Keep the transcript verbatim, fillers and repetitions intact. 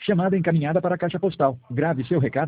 Chamada encaminhada para a caixa postal. Grave seu recado.